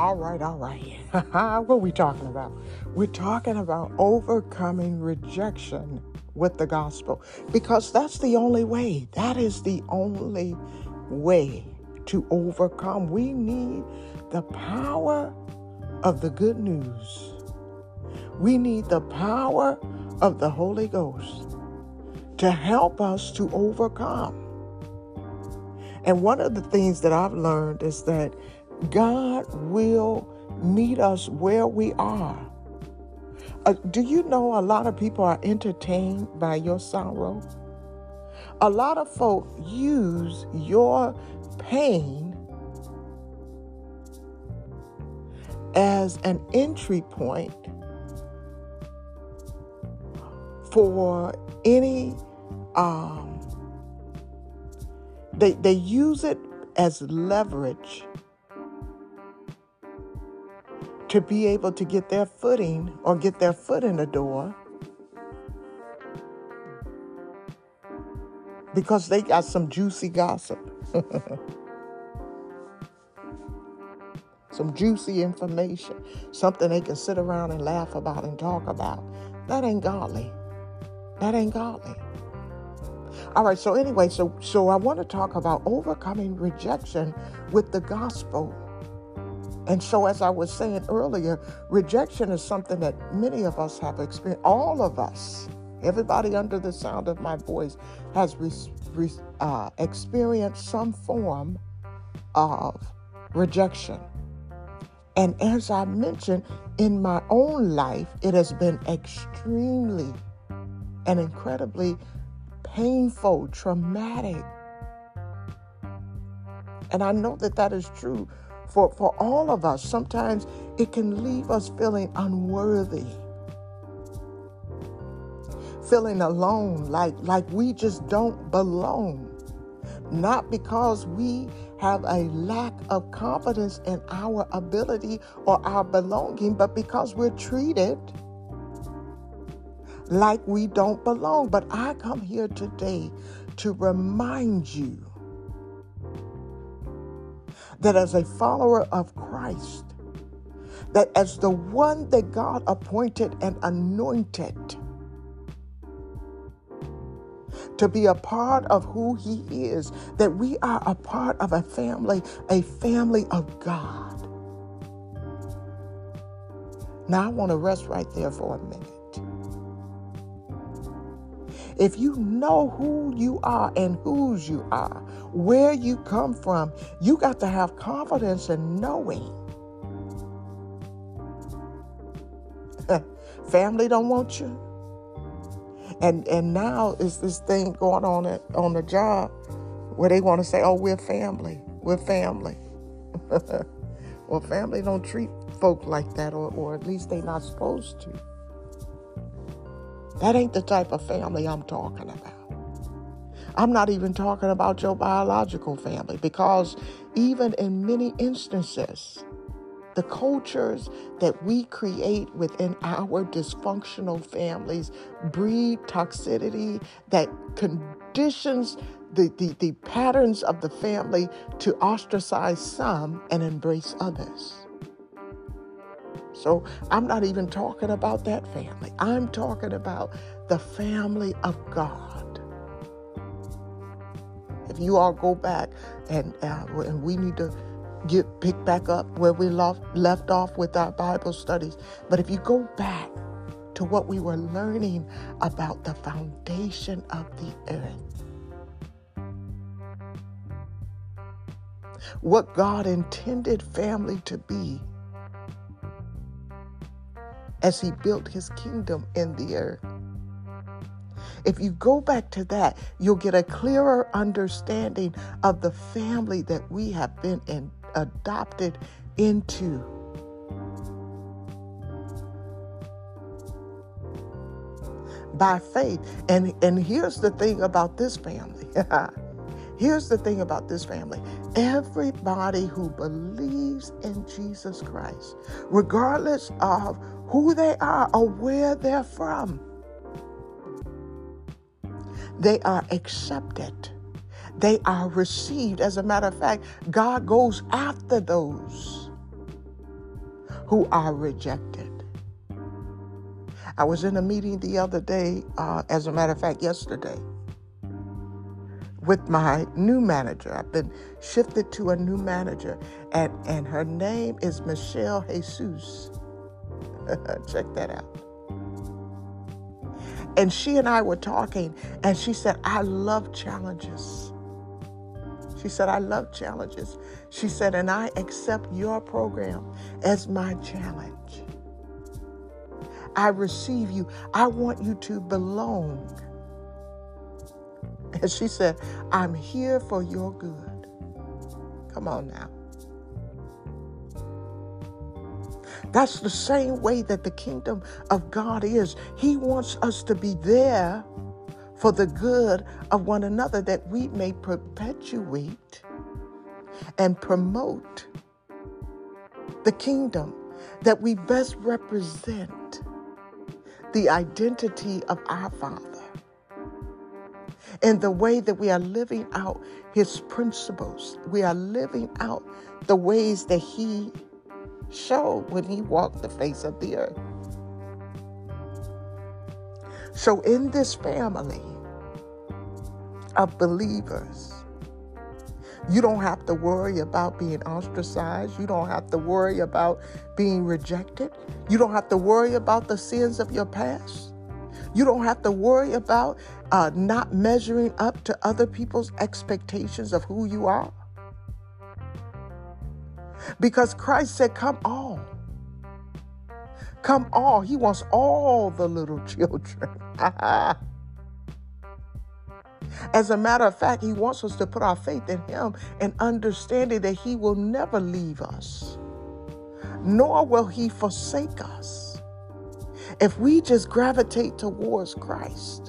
All right. What are we talking about? We're talking about overcoming rejection with the gospel, because that's the only way. That is the only way to overcome. We need the power of the good news. We need the power of the Holy Ghost to help us to overcome. And one of the things that I've learned is that God will meet us where we are. Do you know a lot of people are entertained by your sorrow? A lot of folk use your pain as an entry point for any, they use it as leverage to be able to get their footing or get their foot in the door, because they got some juicy gossip, some juicy information, something they can sit around and laugh about and talk about. That ain't godly. That ain't godly. All right, so anyway, so I want to talk about overcoming rejection with the gospel. And so, as I was saying earlier, rejection is something that many of us have experienced. All of us, everybody under the sound of my voice, has experienced some form of rejection. And as I mentioned, in my own life, it has been extremely and incredibly painful, traumatic. And I know that that is true for all of us. Sometimes it can leave us feeling unworthy, feeling alone, like we just don't belong. Not because we have a lack of confidence in our ability or our belonging, but because we're treated like we don't belong. But I come here today to remind you that as a follower of Christ, that as the one that God appointed and anointed to be a part of who he is, that we are a part of a family of God. Now I want to rest right there for a minute. If you know who you are and whose you are, where you come from, you got to have confidence in knowing. Family don't want you. And now is this thing going on the job where they want to say, oh, we're family. We're family. Well, family don't treat folk like that, or at least they're not supposed to. That ain't the type of family I'm talking about. I'm not even talking about your biological family, because even in many instances, the cultures that we create within our dysfunctional families breed toxicity that conditions the patterns of the family to ostracize some and embrace others. So I'm not even talking about that family. I'm talking about the family of God. If you all go back and we need to pick back up where we left off with our Bible studies. But if you go back to what we were learning about the foundation of the earth, what God intended family to be as he built his kingdom in the earth. If you go back to that, you'll get a clearer understanding of the family that we have been adopted into. By faith. And here's the thing about this family. Here's the thing about this family. Everybody who believes in Jesus Christ, regardless of who they are or where they're from, they are accepted. They are received. As a matter of fact, God goes after those who are rejected. I was in a meeting the other day, as a matter of fact, yesterday, with my new manager. I've been shifted to a new manager, and her name is Michelle Jesus. Check that out. And she and I were talking, and she said, I love challenges. She said, I love challenges. She said, and I accept your program as my challenge. I receive you. I want you to belong. And she said, I'm here for your good. Come on now. That's the same way that the kingdom of God is. He wants us to be there for the good of one another, that we may perpetuate and promote the kingdom, that we best represent the identity of our Father in the way that we are living out his principles. We are living out the ways that he showed when he walked the face of the earth. So in this family of believers, you don't have to worry about being ostracized. You don't have to worry about being rejected. You don't have to worry about the sins of your past. You don't have to worry about not measuring up to other people's expectations of who you are. Because Christ said, come all. Come all. He wants all the little children. As a matter of fact, he wants us to put our faith in him and understanding that he will never leave us, nor will he forsake us if we just gravitate towards Christ.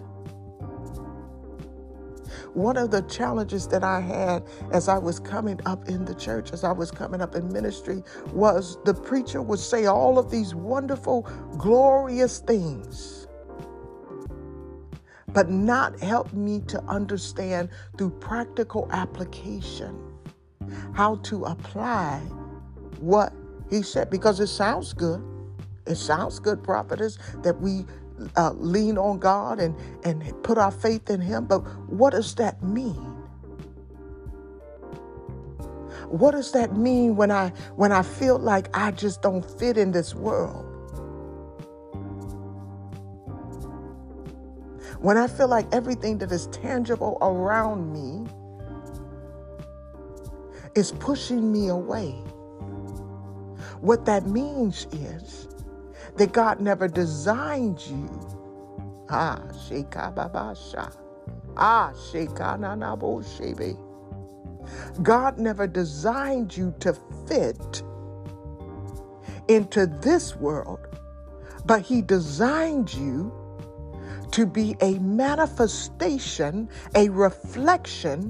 One of the challenges that I had as I was coming up in the church, as I was coming up in ministry, was the preacher would say all of these wonderful, glorious things, but not help me to understand through practical application how to apply what he said. Because it sounds good. It sounds good, prophetess, that we lean on God and put our faith in him. But what does that mean? What does that mean when I feel like I just don't fit in this world? When I feel like everything that is tangible around me is pushing me away. What that means is that God never designed you. God never designed you to fit into this world, but he designed you to be a manifestation, a reflection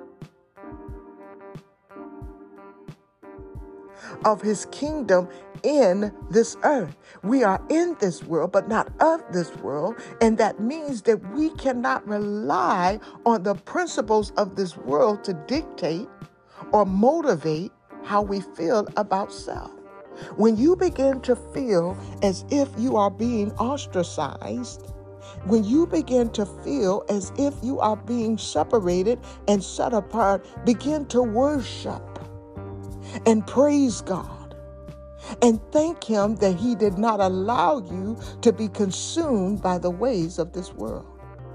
of his kingdom in this earth. We are in this world, but not of this world. And that means that we cannot rely on the principles of this world to dictate or motivate how we feel about self. When you begin to feel as if you are being ostracized, when you begin to feel as if you are being separated and set apart, begin to worship and praise God and thank him that he did not allow you to be consumed by the ways of this world.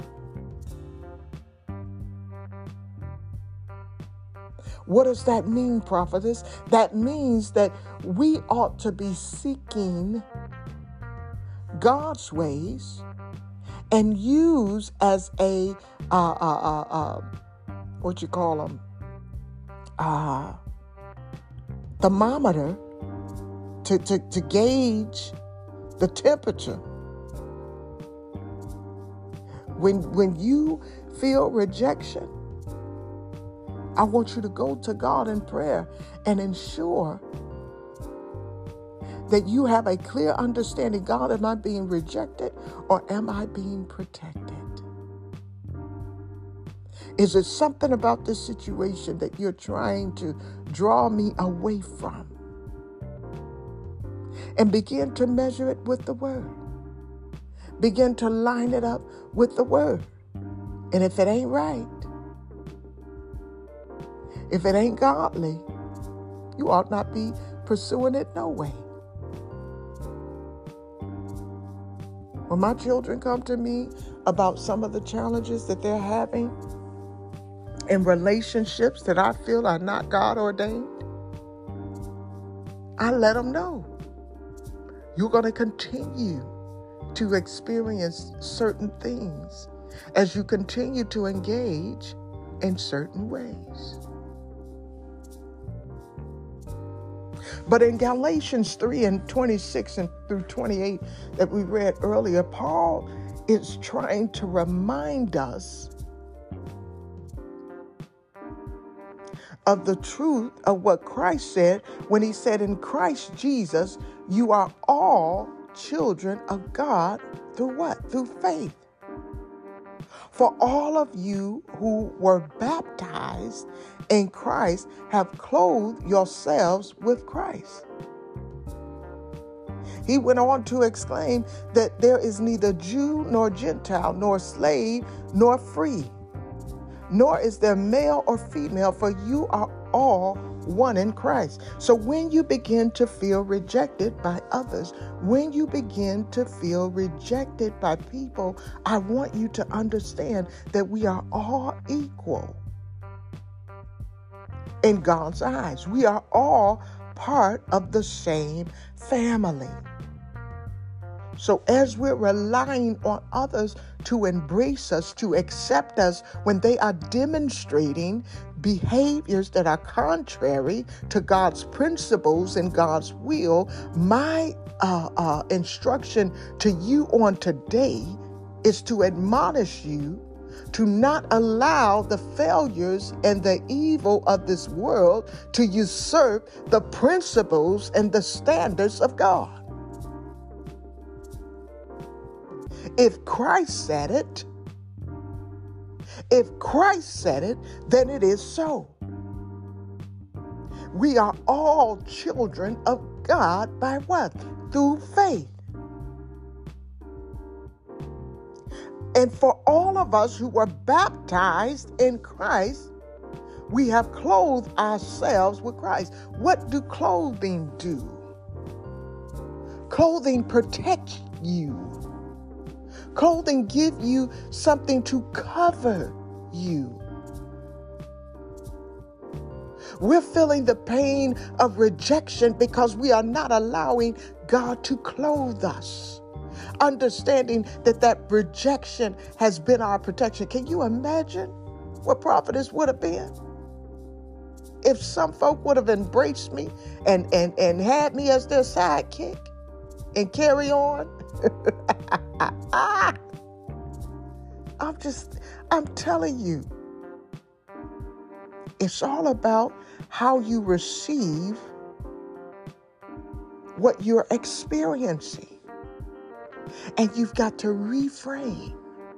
What does that mean, prophetess? That means that we ought to be seeking God's ways and use as a what you call them, thermometer to gauge the temperature. When you feel rejection, I want you to go to God in prayer and ensure that you have a clear understanding. God, am I being rejected or am I being protected? Is it something about this situation that you're trying to draw me away from? and begin to measure it with the word. Begin to line it up with the word. And if it ain't right, if it ain't godly, you ought not be pursuing it no way. When my children come to me about some of the challenges that they're having in relationships that I feel are not God ordained, I let them know. You're going to continue to experience certain things as you continue to engage in certain ways. But in Galatians 3:26 and through 28 that we read earlier, Paul is trying to remind us of the truth of what Christ said when he said, in Christ Jesus, you are all children of God through what? Through faith. For all of you who were baptized in Christ have clothed yourselves with Christ. He went on to exclaim that there is neither Jew nor Gentile, nor slave nor free, nor is there male or female, for you are all one in Christ. So when you begin to feel rejected by others, when you begin to feel rejected by people, I want you to understand that we are all equal in God's eyes. We are all part of the same family. So as we're relying on others to embrace us, to accept us when they are demonstrating behaviors that are contrary to God's principles and God's will, my instruction to you on today is to admonish you to not allow the failures and the evil of this world to usurp the principles and the standards of God. If Christ said it, then it is so. We are all children of God by what? Through faith. And for all of us who were baptized in Christ, we have clothed ourselves with Christ. What do clothing do? Clothing protects you. Clothing gives you something to cover you. We're feeling the pain of rejection because we are not allowing God to clothe us. Understanding that rejection has been our protection. Can you imagine what prophetess would have been if some folk would have embraced me and had me as their sidekick and carry on? I'm telling you, it's all about how you receive what you're experiencing. And you've got to reframe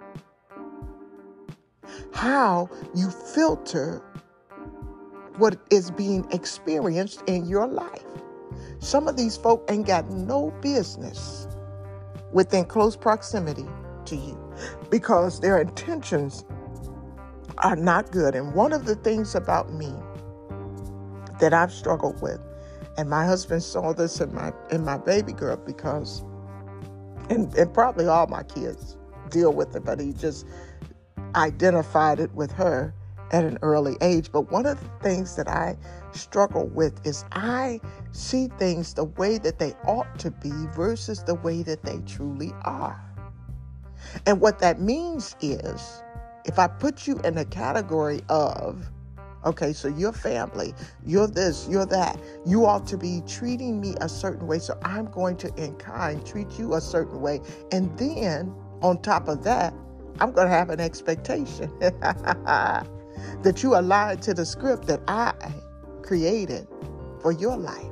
how you filter what is being experienced in your life. Some of these folk ain't got no business within close proximity to you because their intentions are not good. And one of the things about me that I've struggled with, and my husband saw this in my baby girl because, and probably all my kids deal with it, but he just identified it with her at an early age. But one of the things that I struggle with is I see things the way that they ought to be versus the way that they truly are. And what that means is, if I put you in a category of, okay, so you're family, you're this, you're that, you ought to be treating me a certain way, so I'm going to in kind treat you a certain way. And then on top of that, I'm going to have an expectation that you align to the script that I created for your life.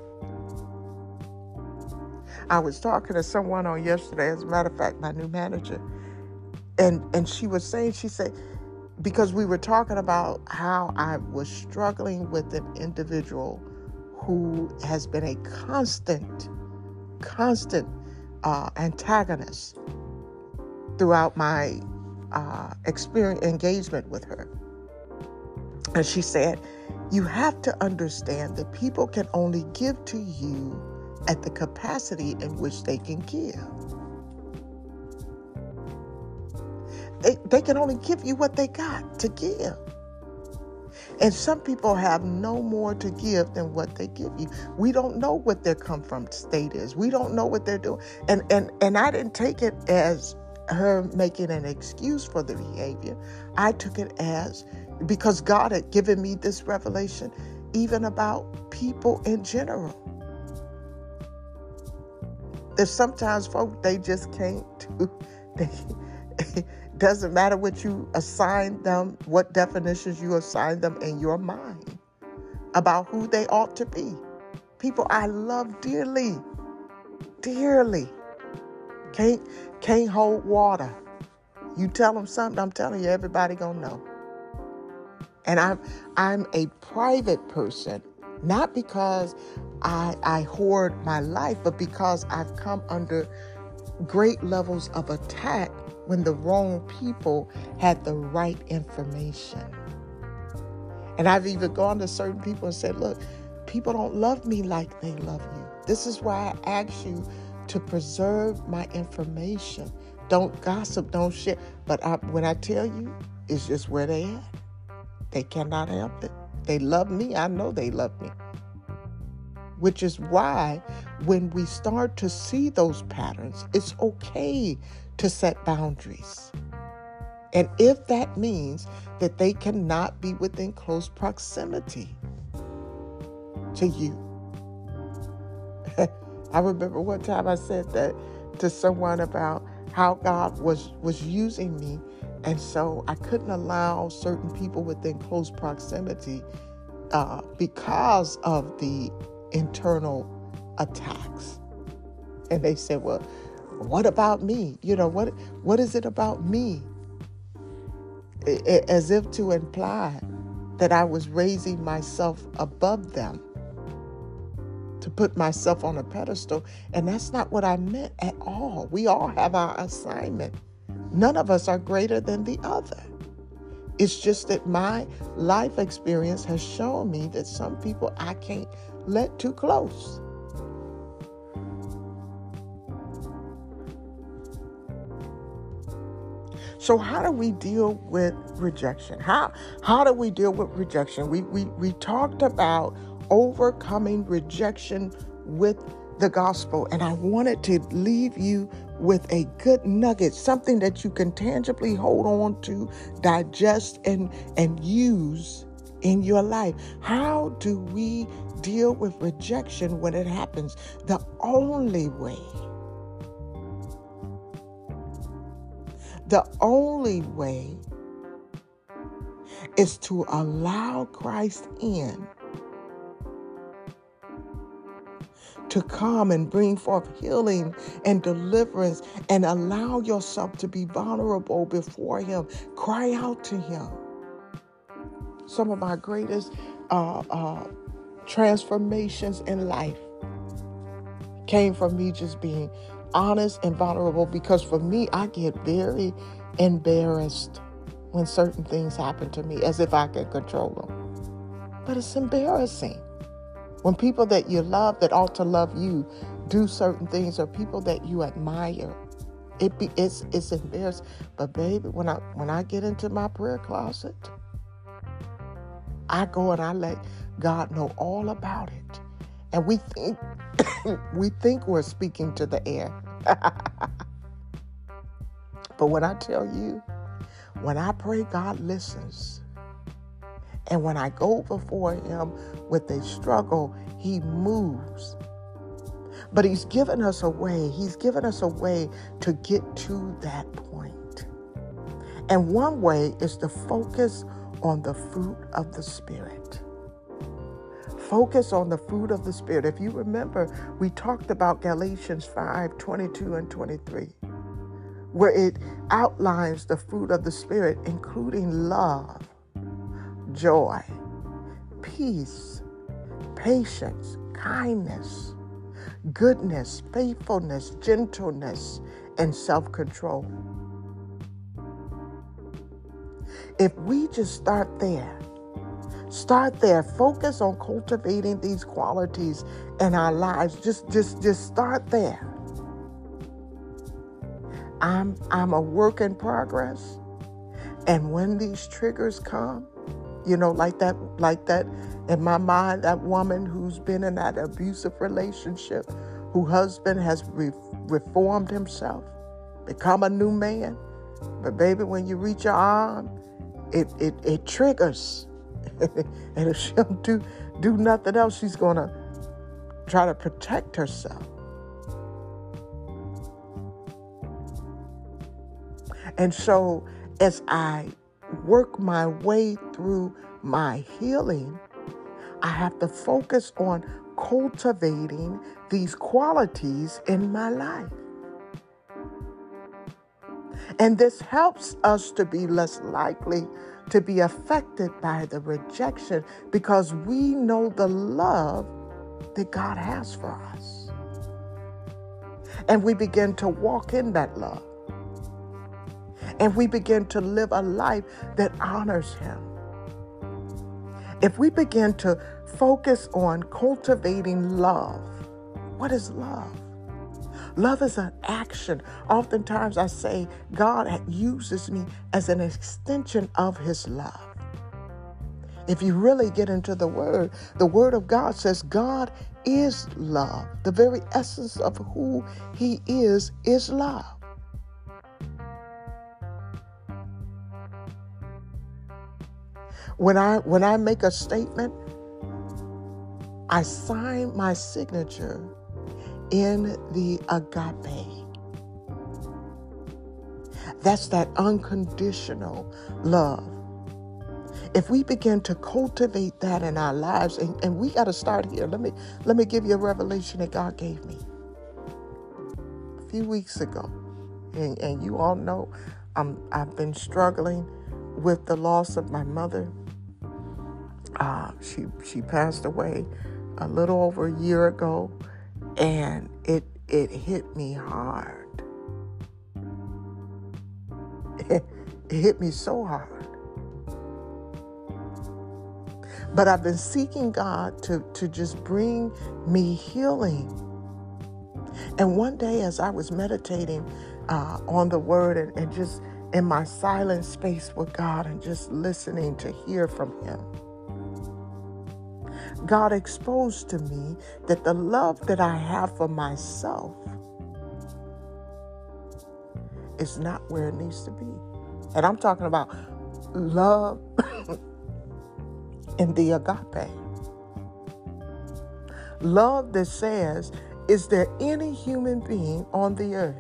I was talking to someone on yesterday, as a matter of fact, my new manager, and she was saying, she said, because we were talking about how I was struggling with an individual who has been a constant constant antagonist throughout my experience engagement with her. And she said, you have to understand that people can only give to you at the capacity in which they can give. They can only give you what they got to give. And some people have no more to give than what they give you. We don't know what their come from state is. We don't know what they're doing. And I didn't take it as her making an excuse for the behavior. I took it as because God had given me this revelation even about people in general. There's sometimes folk, they just can't do, doesn't matter what you assign them, what definitions you assign them in your mind about who they ought to be. People I love dearly, dearly, can't hold water. You tell them something, I'm telling you, everybody gonna know. And I'm a private person, not because I hoard my life, but because I've come under great levels of attack when the wrong people had the right information. And I've even gone to certain people and said, look, people don't love me like they love you. This is why I ask you to preserve my information. Don't gossip, don't share. But when I tell you, it's just where they at. They cannot help it. They love me. I know they love me. Which is why when we start to see those patterns, it's okay to set boundaries. And if that means that they cannot be within close proximity to you. I remember one time I said that to someone about how God was using me. And so I couldn't allow certain people within close proximity because of the internal attacks. And they said, well, what about me? You know, what is it about me? As if to imply that I was raising myself above them, to put myself on a pedestal. And that's not what I meant at all. We all have our assignment. None of us are greater than the other. It's just that my life experience has shown me that some people I can't let too close. So how do we deal with rejection? How do we deal with rejection? We talked about overcoming rejection with the gospel, and I wanted to leave you with a good nugget, something that you can tangibly hold on to, digest, and use in your life. How do we deal with rejection when it happens? The only way is to allow Christ in to come and bring forth healing and deliverance, and allow yourself to be vulnerable before him. Cry out to him. Some of my greatest transformations in life came from me just being honest and vulnerable, because for me, I get very embarrassed when certain things happen to me, as if I can control them. But it's embarrassing when people that you love, that ought to love you, do certain things, or people that you admire. It's embarrassing. But baby, when I get into my prayer closet, I go and I let God know all about it. And we think we're speaking to the air. But when I tell you, when I pray, God listens. And when I go before him with a struggle, he moves. But he's given us a way. He's given us a way to get to that point. And one way is to focus on the fruit of the Spirit. Focus on the fruit of the Spirit. If you remember, we talked about Galatians 5:22 and 23, where it outlines the fruit of the Spirit, including love, joy, peace, patience, kindness, goodness, faithfulness, gentleness, and self-control. If we just start there, focus on cultivating these qualities in our lives. Just start there. I'm a work in progress. And when these triggers come, like that in my mind, that woman who's been in that abusive relationship, whose husband has reformed himself, become a new man. But baby, when you reach your arm, it triggers. And if she don't do nothing else, she's going to try to protect herself. And so as I work my way through my healing, I have to focus on cultivating these qualities in my life. And this helps us to be less likely to be affected by the rejection because we know the love that God has for us. And we begin to walk in that love. And we begin to live a life that honors Him. If we begin to focus on cultivating love, what is love? Love is an action. Oftentimes I say God uses me as an extension of His love. If you really get into the Word of God says God is love. The very essence of who He is love. When I make a statement, I sign my signature in the agape. That's that unconditional love. If we begin to cultivate that in our lives, and we got to start here. Let me give you a revelation that God gave me a few weeks ago. And you all know I've been struggling with the loss of my mother. She passed away a little over a year ago, and it hit me hard. It hit me so hard. But I've been seeking God to just bring me healing. And one day as I was meditating on the Word and just in my silent space with God and just listening to hear from Him, God exposed to me that the love that I have for myself is not where it needs to be. And I'm talking about love in the agape. Love that says, is there any human being on the earth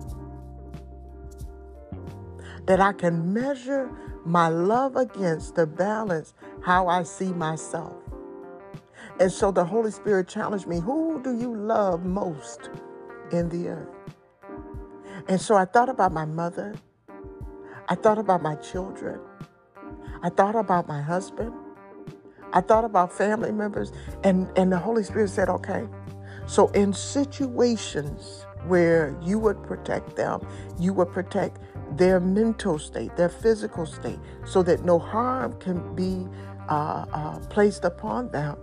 that I can measure my love against to balance how I see myself? And so the Holy Spirit challenged me, who do you love most in the earth? And so I thought about my mother. I thought about my children. I thought about my husband. I thought about family members. And the Holy Spirit said, okay, so in situations where you would protect them, you would protect their mental state, their physical state, so that no harm can be placed upon them.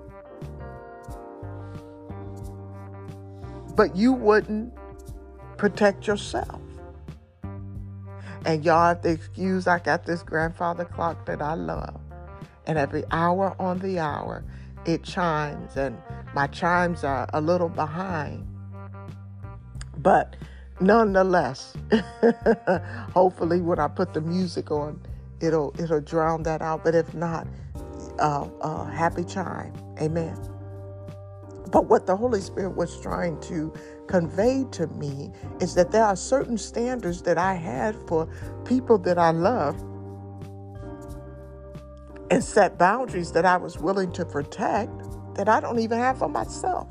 But you wouldn't protect yourself. And y'all have to excuse, I got this grandfather clock that I love. And every hour on the hour, it chimes. And my chimes are a little behind. But nonetheless, hopefully when I put the music on, it'll drown that out. But if not, happy chime. Amen. But what the Holy Spirit was trying to convey to me is that there are certain standards that I had for people that I love and set boundaries that I was willing to protect that I don't even have for myself.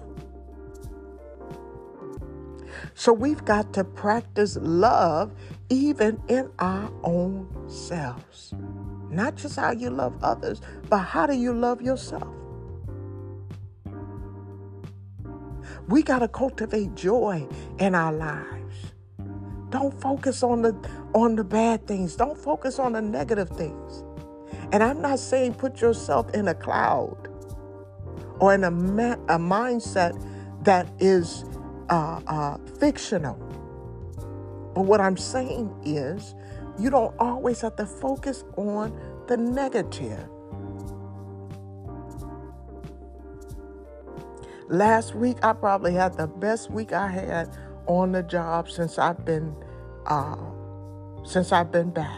So we've got to practice love even in our own selves. Not just how you love others, but how do you love yourself? We got to cultivate joy in our lives. Don't focus on the bad things. Don't focus on the negative things. And I'm not saying put yourself in a cloud or in a mindset that is fictional. But what I'm saying is you don't always have to focus on the negative. Last week, I probably had the best week I had on the job since I've been back.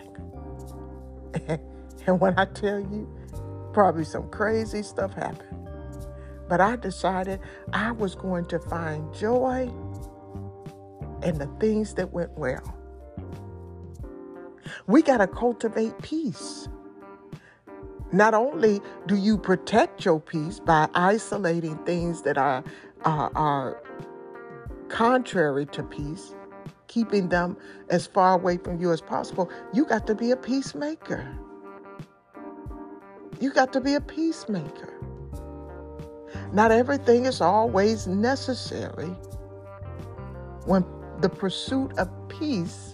And when I tell you, probably some crazy stuff happened. But I decided I was going to find joy in the things that went well. We got to cultivate peace. Not only do you protect your peace by isolating things that are contrary to peace, keeping them as far away from you as possible, you got to be a peacemaker. You got to be a peacemaker. Not everything is always necessary when the pursuit of peace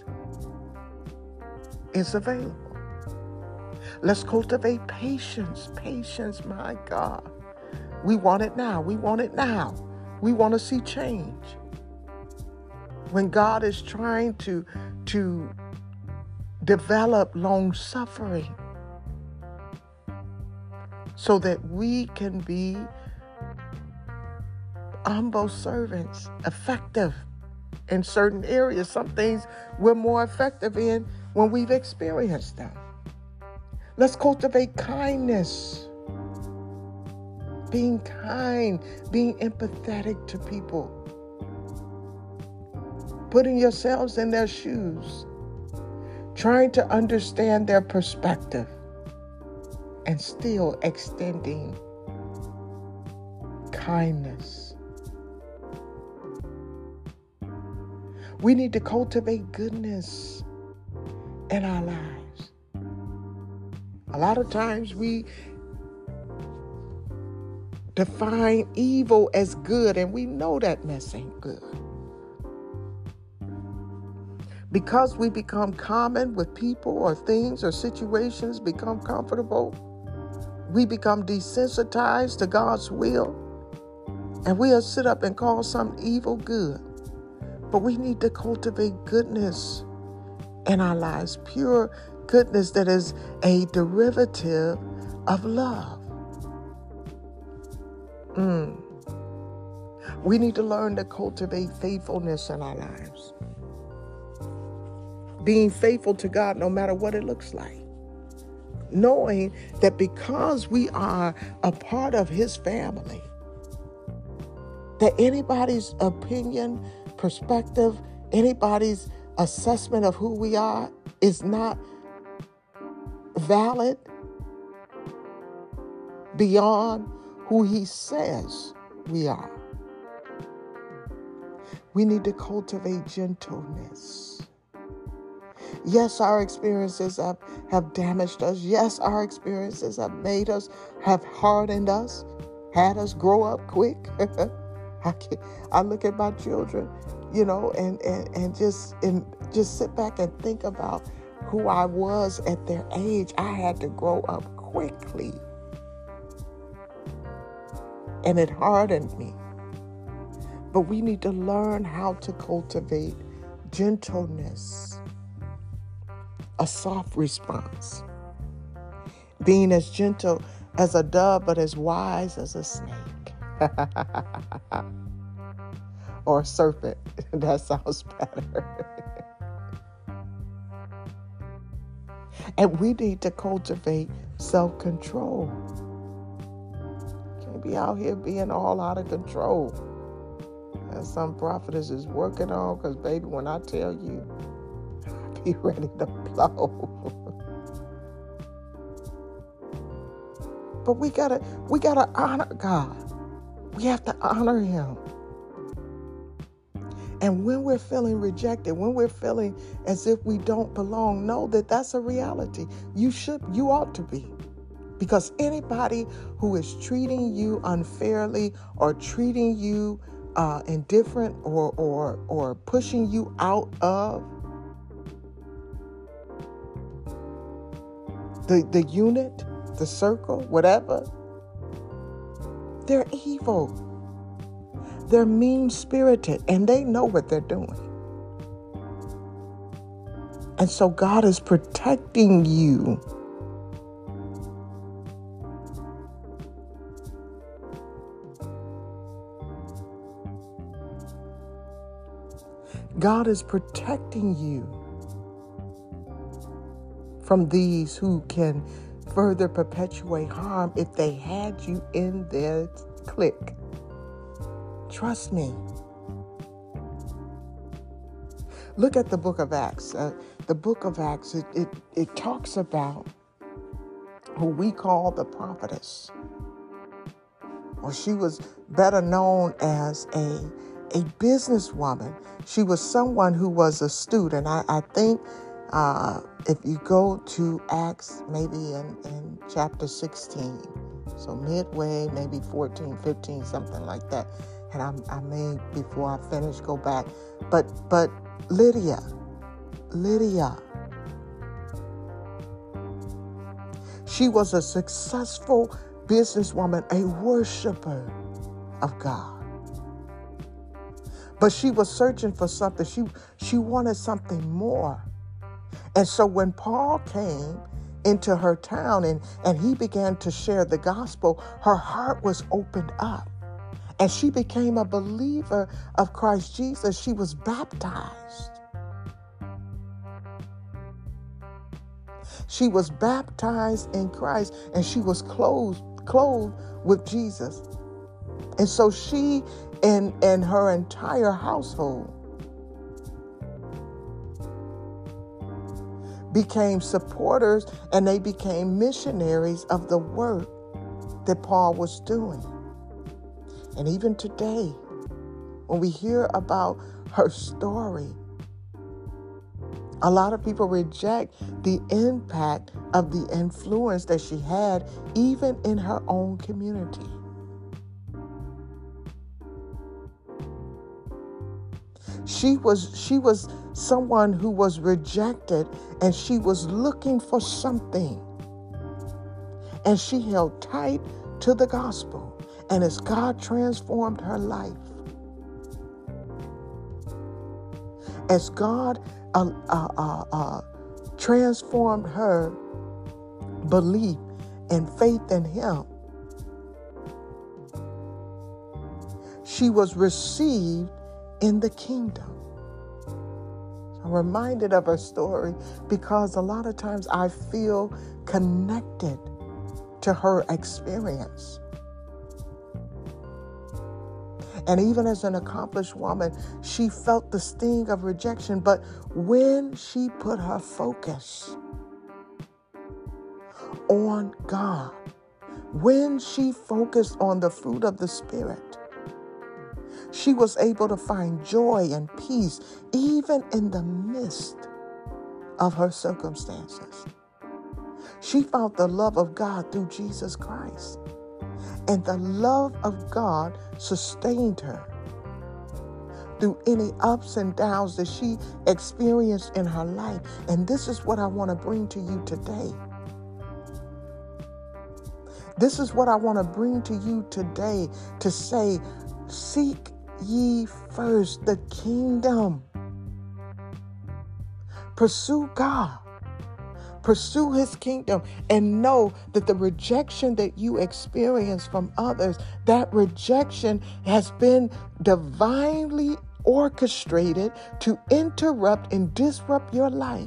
is available. Let's cultivate patience. Patience, my God. We want it now. We want it now. We want to see change. When God is trying to develop long suffering so that we can be humble servants, effective in certain areas. Some things we're more effective in when we've experienced them. Let's cultivate kindness. Being kind, being empathetic to people. Putting yourselves in their shoes. Trying to understand their perspective. And still extending kindness. We need to cultivate goodness in our lives. A lot of times we define evil as good, and we know that mess ain't good. Because we become common with people or things or situations, become comfortable, we become desensitized to God's will, and we'll sit up and call something evil good. But we need to cultivate goodness in our lives, pure goodness that is a derivative of love. We need to learn to cultivate faithfulness in our lives. Being faithful to God no matter what it looks like. Knowing that because we are a part of His family, that anybody's opinion, perspective, anybody's assessment of who we are is not valid beyond who He says we are. We need to cultivate gentleness. Yes, our experiences have damaged us. Yes, our experiences have made us, have hardened us, had us grow up quick. I look at my children, and just sit back and think about who I was at their age. I had to grow up quickly. And it hardened me. But we need to learn how to cultivate gentleness, a soft response, being as gentle as a dove, but as wise as a snake. Or a serpent. That sounds better. And we need to cultivate self-control. Can't be out here being all out of control. As some prophetess is working on, because baby, when I tell you, I be ready to blow. But we gotta honor God. We have to honor Him. And when we're feeling rejected, when we're feeling as if we don't belong, know that that's a reality. You ought to be. Because anybody who is treating you unfairly or treating you indifferent or pushing you out of the unit, the circle, whatever, they're evil. They're mean-spirited, and they know what they're doing. And so God is protecting you. God is protecting you from these who can further perpetuate harm if they had you in their clique. Trust me. Look at the book of Acts. The book of Acts, it talks about who we call the prophetess. Or she was better known as a businesswoman. She was someone who was astute. And I think if you go to Acts, maybe in chapter 16, so midway, maybe 14, 15, something like that. And I may, before I finish, go back. But Lydia, she was a successful businesswoman, a worshiper of God. But she was searching for something. She wanted something more. And so when Paul came into her town and he began to share the gospel, her heart was opened up. And she became a believer of Christ Jesus. She was baptized. She was baptized in Christ, and she was clothed with Jesus. And so she and her entire household became supporters, and they became missionaries of the work that Paul was doing. And even today, when we hear about her story, a lot of people reject the impact of the influence that she had even in her own community. She was someone who was rejected, and she was looking for something. And she held tight to the gospel. And as God transformed her life, as God transformed her belief and faith in Him, she was received in the kingdom. I'm reminded of her story because a lot of times I feel connected to her experience. And even as an accomplished woman, she felt the sting of rejection. But when she put her focus on God, when she focused on the fruit of the Spirit, she was able to find joy and peace even in the midst of her circumstances. She found the love of God through Jesus Christ. And the love of God sustained her through any ups and downs that she experienced in her life. And this is what I want to bring to you today. This is what I want to bring to you today, to say, seek ye first the kingdom. Pursue God. Pursue His kingdom, and know that the rejection that you experience from others, that rejection has been divinely orchestrated to interrupt and disrupt your life,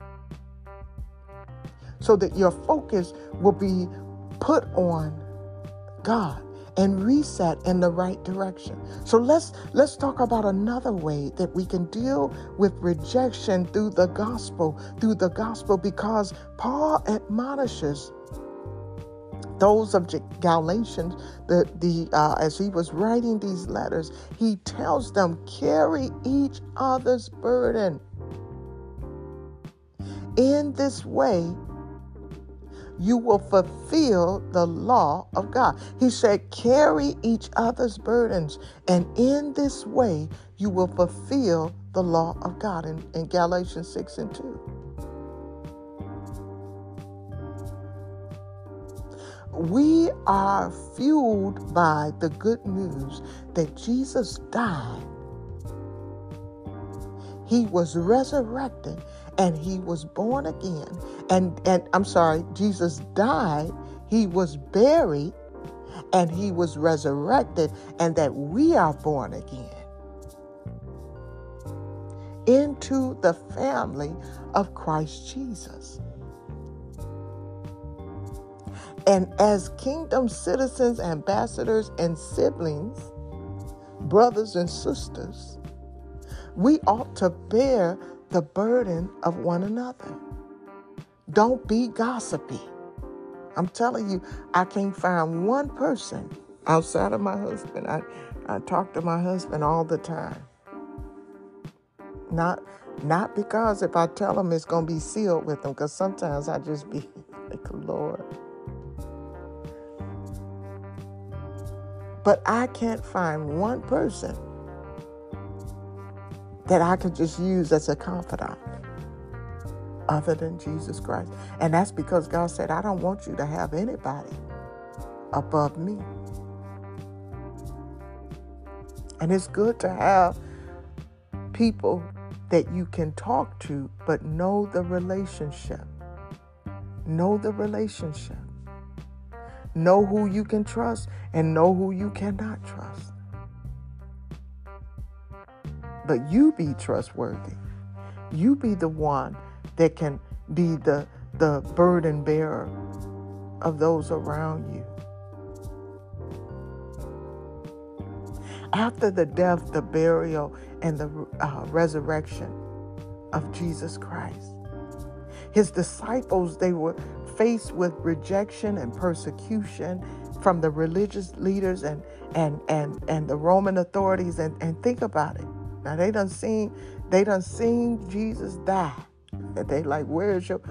so that your focus will be put on God and reset in the right direction. So let's talk about another way that we can deal with rejection through the gospel, because Paul admonishes those of Galatians, as he was writing these letters, he tells them, carry each other's burden. In this way, you will fulfill the law of God. He said, carry each other's burdens, and in this way you will fulfill the law of God in Galatians 6:2. We are fueled by the good news that Jesus died, he was resurrected, and he was born again. Jesus died, he was buried, and he was resurrected, and that we are born again into the family of Christ Jesus. And as kingdom citizens, ambassadors, and siblings, brothers and sisters, we ought to bear the burden of one another. Don't be gossipy. I'm telling you, I can't find one person outside of my husband. I talk to my husband all the time. Not because if I tell him it's going to be sealed with him, because sometimes I just be like, Lord. But I can't find one person that I could just use as a confidant other than Jesus Christ. And that's because God said, I don't want you to have anybody above me. And it's good to have people that you can talk to, but know the relationship. Know the relationship. Know who you can trust and know who you cannot trust. But you be trustworthy. You be the one that can be the burden bearer of those around you. After the death, the burial, and the resurrection of Jesus Christ, his disciples, they were faced with rejection and persecution from the religious leaders and the Roman authorities. And think about it. Now they done seen Jesus die. And they like, where's your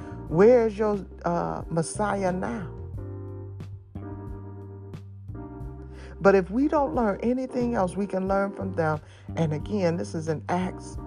Messiah now? But if we don't learn anything else, we can learn from them. And again, this is in Acts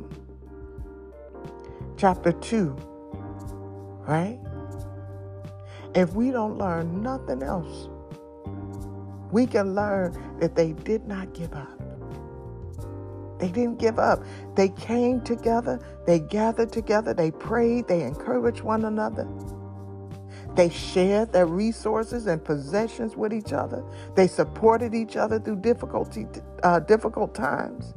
chapter 2, right? If we don't learn nothing else, we can learn that they did not give up. They didn't give up. They came together. They gathered together. They prayed. They encouraged one another. They shared their resources and possessions with each other. They supported each other through difficult times.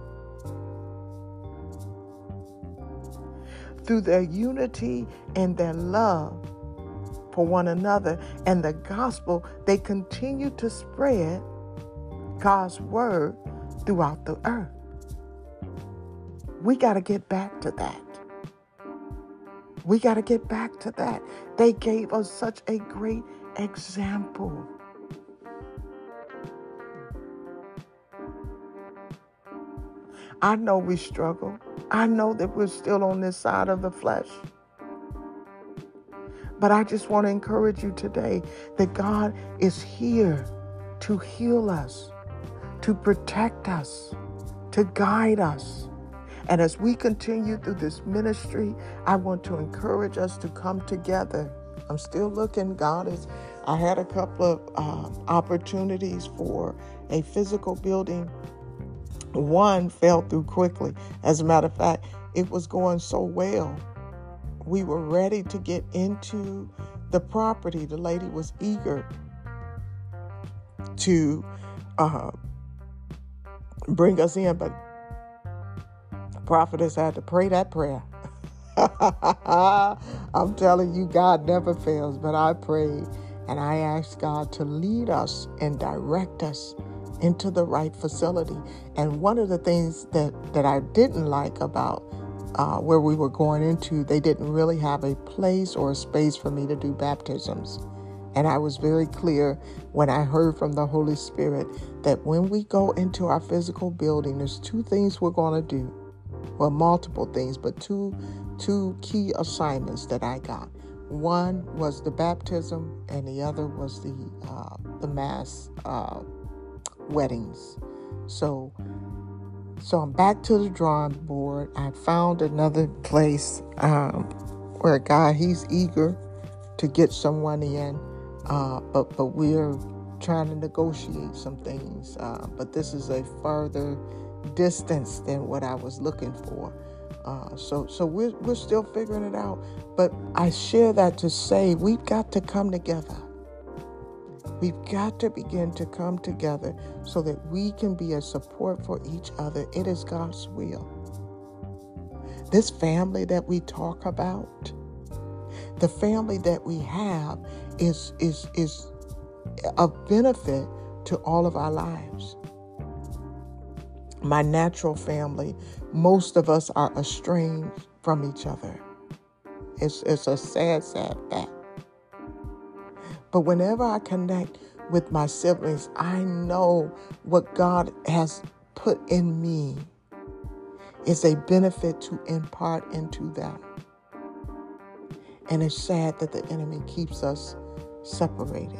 Through their unity and their love for one another and the gospel, they continued to spread God's word throughout the earth. We got to get back to that. We got to get back to that. They gave us such a great example. I know we struggle. I know that we're still on this side of the flesh. But I just want to encourage you today that God is here to heal us, to protect us, to guide us. And as we continue through this ministry, I want to encourage us to come together. I'm still looking. I had a couple of opportunities for a physical building. One fell through quickly. As a matter of fact, it was going so well. We were ready to get into the property. The lady was eager to bring us in, but prophetess had to pray that prayer. I'm telling you, God never fails, but I prayed and I asked God to lead us and direct us into the right facility. And one of the things that I didn't like about where we were going into, they didn't really have a place or a space for me to do baptisms. And I was very clear when I heard from the Holy Spirit that when we go into our physical building, there's two things we're going to do. Well, multiple things, but two key assignments that I got. One was the baptism, and the other was the mass weddings. So I'm back to the drawing board. I found another place where a guy, he's eager to get someone in, but we're trying to negotiate some things. But this is a further distance than what I was looking for. So we're still figuring it out. But I share that to say we've got to come together. We've got to begin to come together so that we can be a support for each other. It is God's will. This family that we talk about, the family that we have is of benefit to all of our lives. My natural family, most of us are estranged from each other. It's a sad fact. But whenever I connect with my siblings, I know what God has put in me is a benefit to impart into them. And it's sad that the enemy keeps us separated.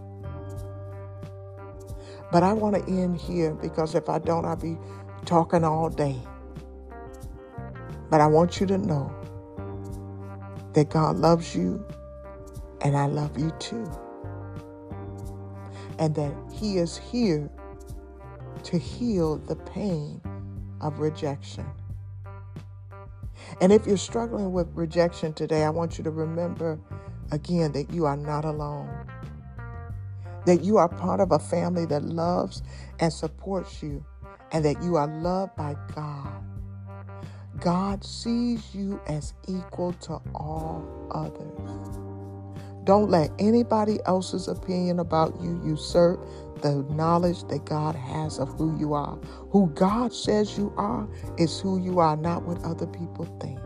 But I want to end here because if I don't, I'll be talking all day. But I want you to know that God loves you and I love you too. And that He is here to heal the pain of rejection. And if you're struggling with rejection today, I want you to remember again that you are not alone. That you are part of a family that loves and supports you, and that you are loved by God. God sees you as equal to all others. Don't let anybody else's opinion about you usurp the knowledge that God has of who you are. Who God says you are is who you are, not what other people think.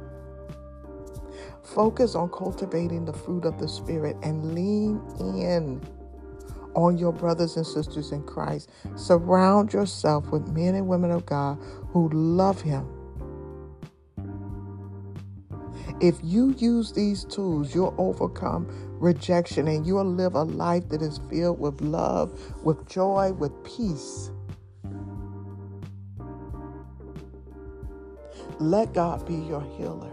Focus on cultivating the fruit of the Spirit and lean in on your brothers and sisters in Christ. Surround yourself with men and women of God who love Him. If you use these tools, you'll overcome rejection and you'll live a life that is filled with love, with joy, with peace. Let God be your healer.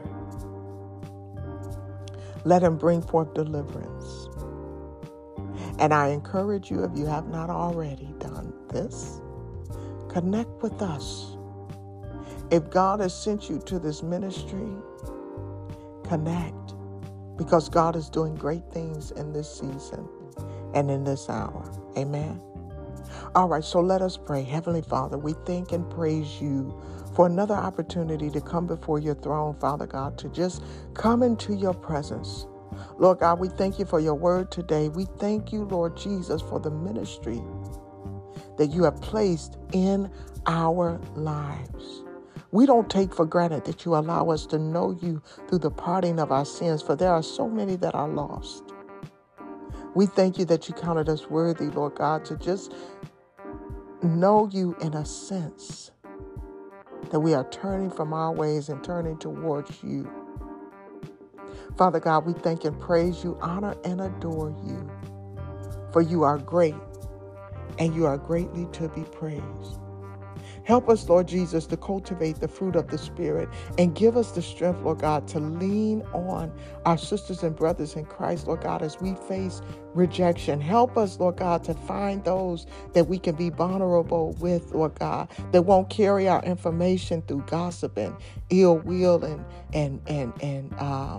Let Him bring forth deliverance. And I encourage you, if you have not already done this, connect with us. If God has sent you to this ministry, connect, because God is doing great things in this season and in this hour. Amen. All right, so let us pray. Heavenly Father, we thank and praise you for another opportunity to come before your throne, Father God, to just come into your presence. Lord God, we thank you for your word today. We thank you, Lord Jesus, for the ministry that you have placed in our lives. We don't take for granted that you allow us to know you through the parting of our sins, for there are so many that are lost. We thank you that you counted us worthy, Lord God, to just know you in a sense, that we are turning from our ways and turning towards you. Father God, we thank and praise you, honor and adore you, for you are great and you are greatly to be praised. Help us, Lord Jesus, to cultivate the fruit of the Spirit and give us the strength, Lord God, to lean on our sisters and brothers in Christ, Lord God, as we face rejection. Help us, Lord God, to find those that we can be vulnerable with, Lord God, that won't carry our information through gossip and ill will and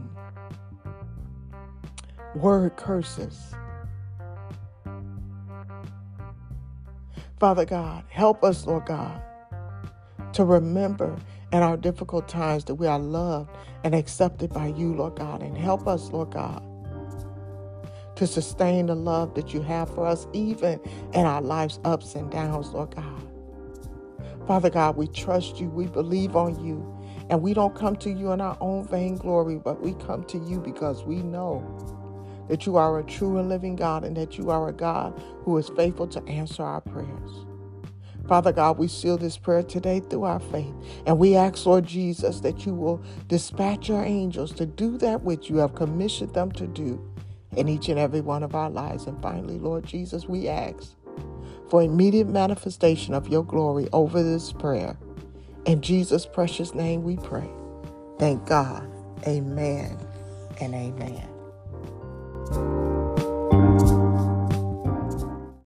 word curses. Father God, help us, Lord God, to remember in our difficult times that we are loved and accepted by you, Lord God. And help us, Lord God, to sustain the love that you have for us, even in our life's ups and downs, Lord God. Father God, we trust you, we believe on you, and we don't come to you in our own vainglory, but we come to you because we know that you are a true and living God and that you are a God who is faithful to answer our prayers. Father God, we seal this prayer today through our faith. And we ask, Lord Jesus, that you will dispatch your angels to do that which you have commissioned them to do in each and every one of our lives. And finally, Lord Jesus, we ask for immediate manifestation of your glory over this prayer. In Jesus' precious name we pray. Thank God. Amen and amen.